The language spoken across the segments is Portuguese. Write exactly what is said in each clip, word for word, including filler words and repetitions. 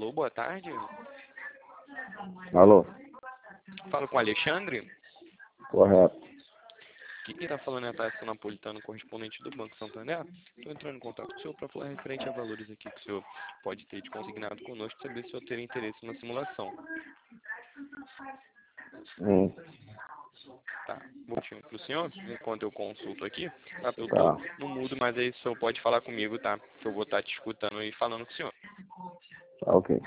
Alô, boa tarde. Alô? Falo com o Alexandre. Correto. Quem está falando é a Thaís Napolitano, correspondente do Banco Santander. Estou entrando em contato com o senhor para falar referente a valores aqui que o senhor pode ter de consignado conosco, saber se o senhor teria interesse na simulação. Hum, Tá, vou para o senhor, enquanto eu consulto aqui. Tá, eu tá. tô no mudo, mas aí o senhor pode falar comigo, tá? Que eu vou estar te escutando e falando com o senhor. Tá ok.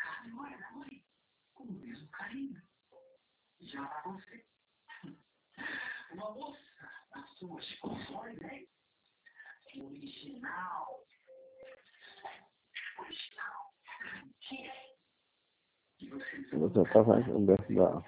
Você tá fazendo dentro da...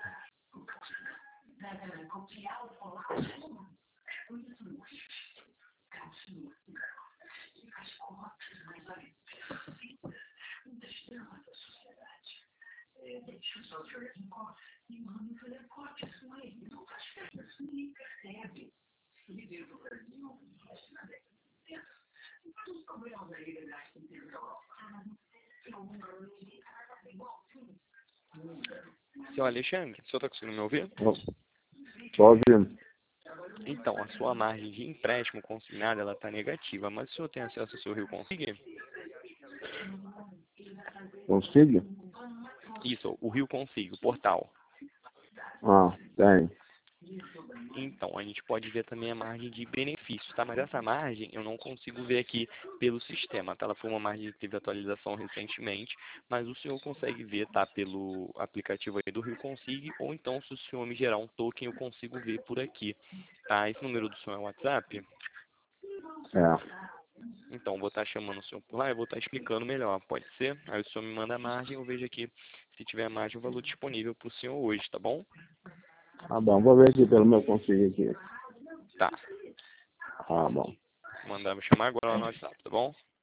Seu Alexandre, o senhor está conseguindo me ouvir? Tô ouvindo. Então, a sua margem de empréstimo consignada, ela está negativa, mas o senhor tem acesso ao seu Rio Consigne? Consigo? Isso, o Rio Consigne, o portal. Ah, tem. Então, a gente pode ver também a margem de benefícios, tá? Mas essa margem eu não consigo ver aqui pelo sistema, tá? Ela foi uma margem que teve atualização recentemente, mas o senhor consegue ver, tá? Pelo aplicativo aí do Rio Consigne, ou então se o senhor me gerar um token, eu consigo ver por aqui, tá? Esse número do senhor é o WhatsApp? É. Então, vou estar chamando o senhor por lá e vou estar explicando melhor, pode ser? Aí o senhor me manda a margem, eu vejo aqui se tiver margem o valor disponível para o senhor hoje, tá bom? Tá bom, vou ver aqui pelo meu consigo aqui. Tá. Tá bom. Mandar me chamar agora no WhatsApp, tá bom?